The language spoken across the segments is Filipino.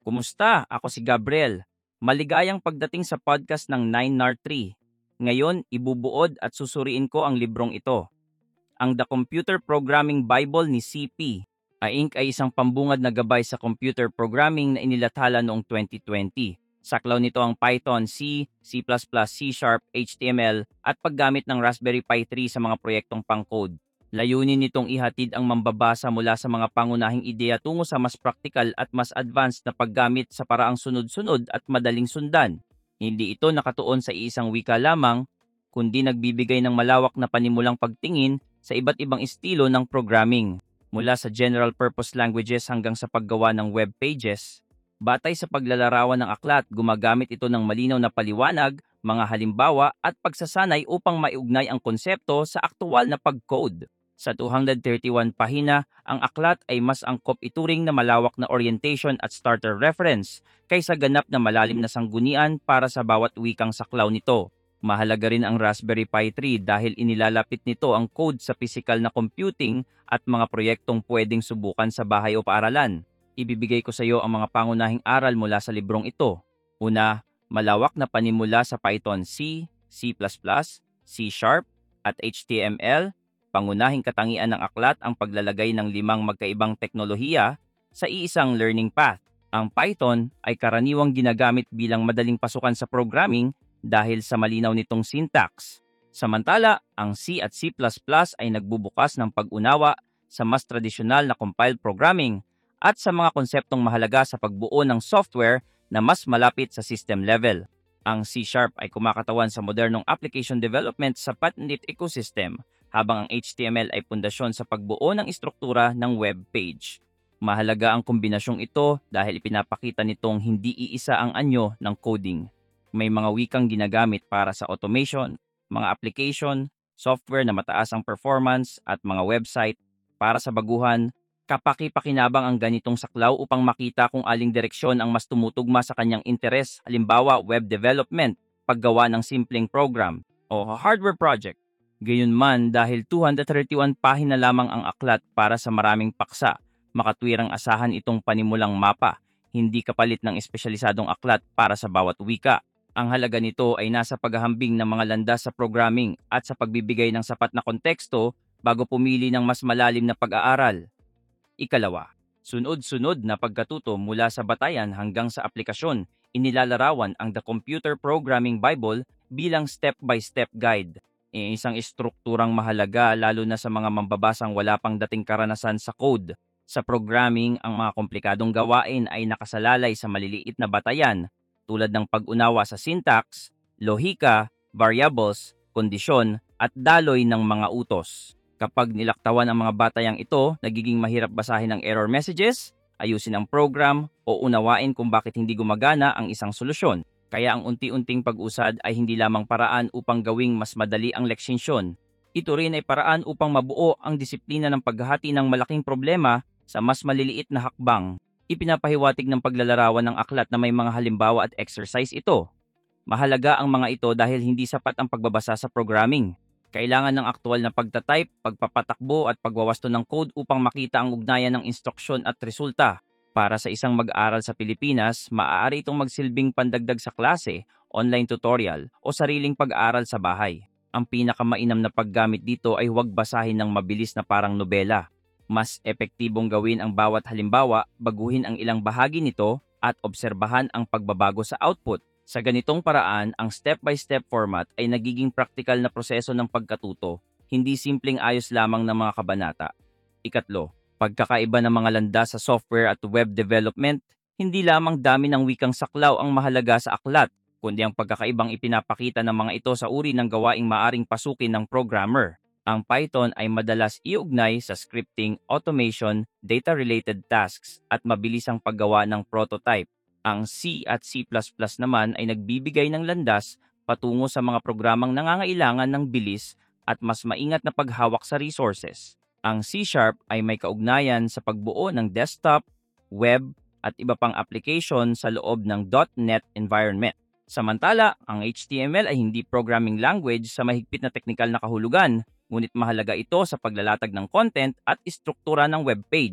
Kumusta? Ako si Gabriel. Maligayang pagdating sa podcast ng 9NAR3. Ngayon, ibubuod at susuriin ko ang librong ito. Ang The Computer Programming Bible ni CP. Inc. ay isang pambungad na gabay sa computer programming na inilathala noong 2020. Saklaw nito ang Python, C, C++, C#, HTML at paggamit ng Raspberry Pi 3 sa mga proyektong pang-code. Layunin nitong ihatid ang mambabasa mula sa mga pangunahing ideya tungo sa mas praktikal at mas advanced na paggamit sa paraang sunod-sunod at madaling sundan. Hindi ito nakatuon sa isang wika lamang, kundi nagbibigay ng malawak na panimulang pagtingin sa iba't ibang estilo ng programming, mula sa general purpose languages hanggang sa paggawa ng web pages. Batay sa paglalarawan ng aklat, gumagamit ito ng malinaw na paliwanag, mga halimbawa at pagsasanay upang maiugnay ang konsepto sa aktual na pag-code. Sa 231 pahina, ang aklat ay mas angkop ituring na malawak na orientation at starter reference kaysa ganap na malalim na sanggunian para sa bawat wikang saklaw nito. Mahalaga rin ang Raspberry Pi 3 dahil inilalapit nito ang code sa physical na computing at mga proyektong pwedeng subukan sa bahay o paaralan. Ibibigay ko sa iyo ang mga pangunahing aral mula sa librong ito. Una, malawak na panimula sa Python C, C++, C# at HTML. Pangunahing katangian ng aklat ang paglalagay ng 5 magkaibang teknolohiya sa iisang learning path. Ang Python ay karaniwang ginagamit bilang madaling pasukan sa programming dahil sa malinaw nitong syntax. Samantala, ang C at C++ ay nagbubukas ng pag-unawa sa mas tradisyonal na compiled programming at sa mga konseptong mahalaga sa pagbuo ng software na mas malapit sa system level. Ang C# ay kumakatawan sa modernong application development sa patented ecosystem, habang ang HTML ay pundasyon sa pagbuo ng istruktura ng web page. Mahalaga ang kombinasyong ito dahil ipinapakita nitong hindi iisa ang anyo ng coding. May mga wikang ginagamit para sa automation, mga application, software na mataas ang performance at mga website. Para sa baguhan, kapaki-pakinabang ang ganitong saklaw upang makita kung aling direksyon ang mas tumutugma sa kanyang interes, halimbawa web development, paggawa ng simpleng program, o hardware project. Gayunman, dahil 231 pahina lamang ang aklat para sa maraming paksa, makatwirang asahan itong panimulang mapa, hindi kapalit ng espesyalisadong aklat para sa bawat wika. Ang halaga nito ay nasa paghahambing ng mga landas sa programming at sa pagbibigay ng sapat na konteksto bago pumili ng mas malalim na pag-aaral. Ikalawa, sunod-sunod na pagkatuto mula sa batayan hanggang sa aplikasyon, inilalarawan ang The Computer Programming Bible bilang step-by-step guide. Isang estrukturang mahalaga lalo na sa mga mambabasang wala pang dating karanasan sa code. Sa programming, ang mga komplikadong gawain ay nakasalalay sa maliliit na batayan tulad ng pag-unawa sa syntax, lohika, variables, kondisyon, at daloy ng mga utos. Kapag nilaktawan ang mga batayang ito, nagiging mahirap basahin ang error messages, ayusin ang program, o unawain kung bakit hindi gumagana ang isang solusyon. Kaya ang unti-unting pag-usad ay hindi lamang paraan upang gawing mas madali ang leksyon. Ito rin ay paraan upang mabuo ang disiplina ng paghahati ng malaking problema sa mas maliliit na hakbang. Ipinapahiwatig ng paglalarawan ng aklat na may mga halimbawa at exercise ito. Mahalaga ang mga ito dahil hindi sapat ang pagbabasa sa programming. Kailangan ng aktual na pagtatype, pagpapatakbo at pagwawasto ng code upang makita ang ugnayan ng instruksyon at resulta. Para sa isang mag-aaral sa Pilipinas, maaari itong magsilbing pandagdag sa klase, online tutorial, o sariling pag-aaral sa bahay. Ang pinakamainam na paggamit dito ay huwag basahin ng mabilis na parang nobela. Mas epektibong gawin ang bawat halimbawa, baguhin ang ilang bahagi nito, at obserbahan ang pagbabago sa output. Sa ganitong paraan, ang step-by-step format ay nagiging praktikal na proseso ng pagkatuto, hindi simpleng ayos lamang ng mga kabanata. Ikatlo, pagkakaiba ng mga landas sa software at web development, hindi lamang dami ng wikang saklaw ang mahalaga sa aklat, kundi ang pagkakaibang ipinapakita ng mga ito sa uri ng gawaing maaring pasukin ng programmer. Ang Python ay madalas iugnay sa scripting, automation, data-related tasks, at mabilisang paggawa ng prototype. Ang C at C++ naman ay nagbibigay ng landas patungo sa mga programang nangangailangan ng bilis at mas maingat na paghawak sa resources. Ang C# ay may kaugnayan sa pagbuo ng desktop, web, at iba pang application sa loob ng .NET environment. Samantala, ang HTML ay hindi programming language sa mahigpit na teknikal na kahulugan, ngunit mahalaga ito sa paglalatag ng content at istruktura ng web page.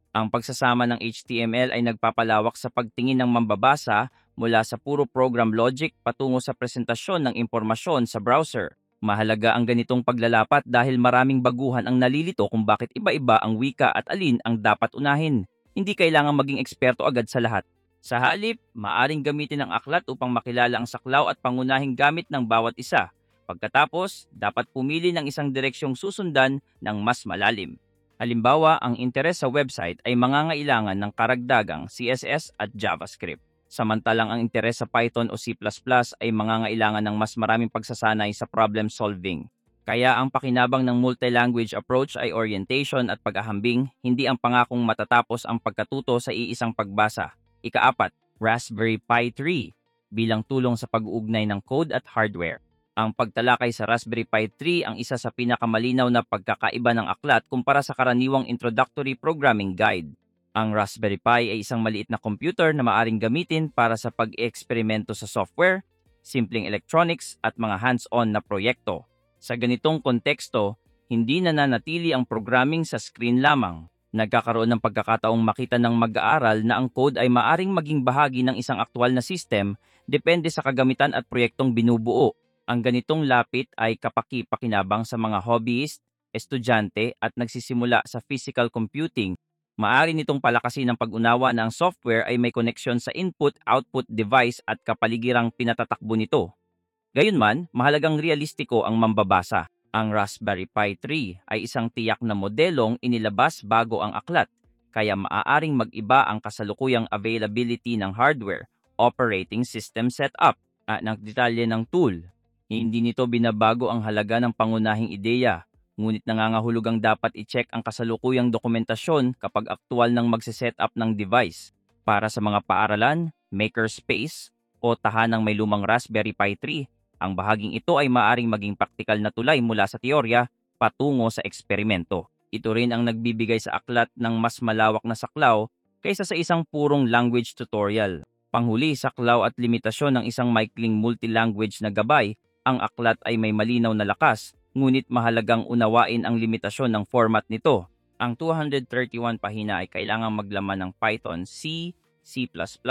Ang pagsasama ng HTML ay nagpapalawak sa pagtingin ng mambabasa mula sa puro program logic patungo sa presentasyon ng impormasyon sa browser. Mahalaga ang ganitong paglalapat dahil maraming baguhan ang nalilito kung bakit iba-iba ang wika at alin ang dapat unahin. Hindi kailangang maging eksperto agad sa lahat. Sa halip, maaring gamitin ang aklat upang makilala ang saklaw at pangunahing gamit ng bawat isa. Pagkatapos, dapat pumili ng isang direksyong susundan ng mas malalim. Halimbawa, ang interes sa website ay mangangailangan ng karagdagang CSS at JavaScript. Samantalang ang interes sa Python o C++ ay mangangailangan ng mas maraming pagsasanay sa problem solving. Kaya ang pakinabang ng multi-language approach ay orientation at paghahambing, hindi ang pangakong matatapos ang pagkatuto sa iisang pagbasa. Ika-4, Raspberry Pi 3 bilang tulong sa pag-uugnay ng code at hardware. Ang pagtalakay sa Raspberry Pi 3 ang isa sa pinakamalinaw na pagkakaiba ng aklat kumpara sa karaniwang introductory programming guide. Ang Raspberry Pi ay isang maliit na computer na maaring gamitin para sa pag-eksperimento sa software, simpleng electronics at mga hands-on na proyekto. Sa ganitong konteksto, hindi nananatili ang programming sa screen lamang. Nagkakaroon ng pagkakataong makita ng mag-aaral na ang code ay maaring maging bahagi ng isang aktwal na system depende sa kagamitan at proyektong binubuo. Ang ganitong lapit ay kapaki-pakinabang sa mga hobbyist, estudyante at nagsisimula sa physical computing. Maaari nitong palakasin ang pag-unawa na ang software ay may koneksyon sa input-output device at kapaligirang pinatatakbo nito. Gayunman, mahalagang realistiko ang mambabasa. Ang Raspberry Pi 3 ay isang tiyak na modelong inilabas bago ang aklat, kaya maaaring mag-iba ang kasalukuyang availability ng hardware, operating system setup, at ng detalye ng tool. Hindi nito binabago ang halaga ng pangunahing ideya, ngunit nangangahulugang dapat i-check ang kasalukuyang dokumentasyon kapag aktual ng magse-setup ng device. Para sa mga paaralan, makerspace, o tahanang may lumang Raspberry Pi 3, ang bahaging ito ay maaring maging praktikal na tulay mula sa teorya patungo sa eksperimento. Ito rin ang nagbibigay sa aklat ng mas malawak na saklaw kaysa sa isang purong language tutorial. Panghuli, saklaw at limitasyon ng isang maikling multilanguage na gabay, ang aklat ay may malinaw na lakas, ngunit mahalagang unawain ang limitasyon ng format nito. Ang 231 pahina ay kailangang maglaman ng Python, C, C++,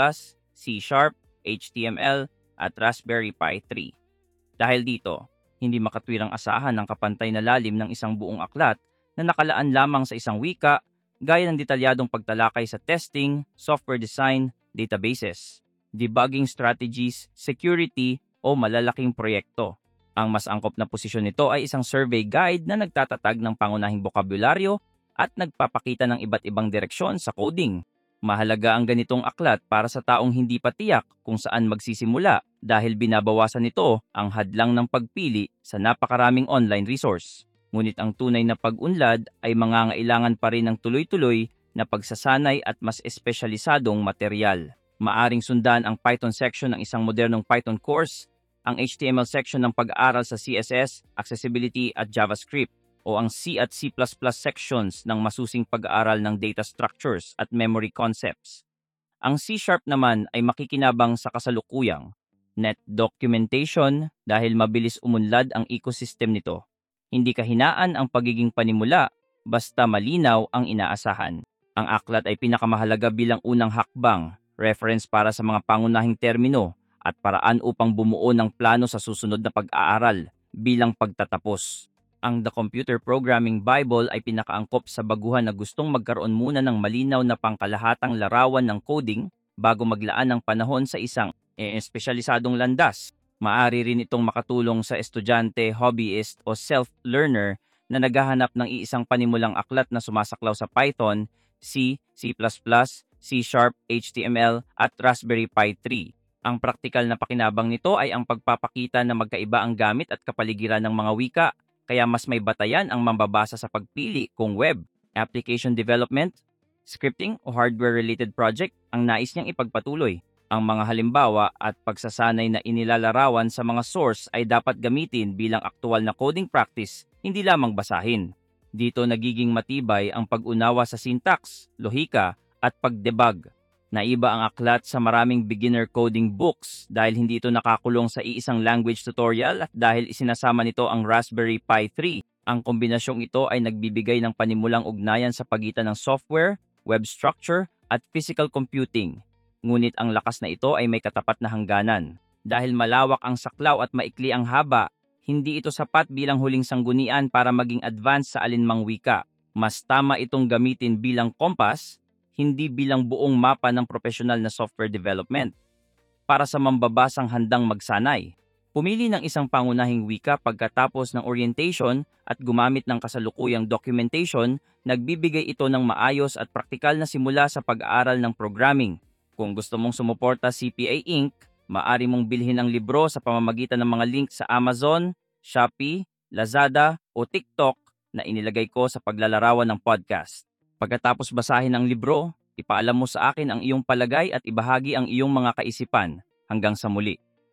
C#, HTML, at Raspberry Pi 3. Dahil dito, hindi makatwirang asahan ng kapantay na lalim ng isang buong aklat na nakalaan lamang sa isang wika gaya ng detalyadong pagtalakay sa testing, software design, databases, debugging strategies, security o malalaking proyekto. Ang mas angkop na posisyon nito ay isang survey guide na nagtatatag ng pangunahing bokabularyo at nagpapakita ng iba't ibang direksyon sa coding. Mahalaga ang ganitong aklat para sa taong hindi pa tiyak kung saan magsisimula dahil binabawasan nito ang hadlang ng pagpili sa napakaraming online resource. Ngunit ang tunay na pag-unlad ay mangangailangan pa rin ng tuloy-tuloy na pagsasanay at mas espesyalisadong material. Maaring sundan ang Python section ng isang modernong Python course, ang HTML section ng pag-aaral sa CSS, accessibility at JavaScript, o ang C at C++ sections ng masusing pag-aaral ng data structures at memory concepts. Ang C# naman ay makikinabang sa kasalukuyang net documentation dahil mabilis umunlad ang ecosystem nito. Hindi kahinaan ang pagiging panimula, basta malinaw ang inaasahan. Ang aklat ay pinakamahalaga bilang unang hakbang, reference para sa mga pangunahing termino, at paraan upang bumuo ng plano sa susunod na pag-aaral bilang pagtatapos. Ang The Computer Programming Bible ay pinakaangkop sa baguhan na gustong magkaroon muna ng malinaw na pangkalahatang larawan ng coding bago maglaan ng panahon sa isang espesyalisadong landas. Maaari rin itong makatulong sa estudyante, hobbyist o self-learner na naghahanap ng iisang panimulang aklat na sumasaklaw sa Python, C, C++, C#, HTML at Raspberry Pi 3. Ang praktikal na pakinabang nito ay ang pagpapakita na magkaiba ang gamit at kapaligiran ng mga wika, kaya mas may batayan ang mambabasa sa pagpili kung web, application development, scripting o hardware-related project ang nais niyang ipagpatuloy. Ang mga halimbawa at pagsasanay na inilalarawan sa mga source ay dapat gamitin bilang aktual na coding practice, hindi lamang basahin. Dito nagiging matibay ang pag-unawa sa syntax, lohika at pag-debug. Naiba ang aklat sa maraming beginner coding books dahil hindi ito nakakulong sa iisang language tutorial at dahil isinasama nito ang Raspberry Pi 3. Ang kombinasyong ito ay nagbibigay ng panimulang ugnayan sa pagitan ng software, web structure, at physical computing. Ngunit ang lakas na ito ay may katapat na hangganan. Dahil malawak ang saklaw at maikli ang haba, hindi ito sapat bilang huling sanggunian para maging advanced sa alinmang wika. Mas tama itong gamitin bilang kompas, hindi bilang buong mapa ng profesional na software development. Para sa mambabasang handang magsanay, pumili ng isang pangunahing wika pagkatapos ng orientation at gumamit ng kasalukuyang documentation, nagbibigay ito ng maayos at praktikal na simula sa pag-aaral ng programming. Kung gusto mong sumuporta CPA Inc., maaari mong bilhin ang libro sa pamamagitan ng mga link sa Amazon, Shopee, Lazada o TikTok na inilagay ko sa paglalarawan ng podcast. Pagkatapos basahin ang libro, ipaalam mo sa akin ang iyong palagay at ibahagi ang iyong mga kaisipan. Hanggang sa muli.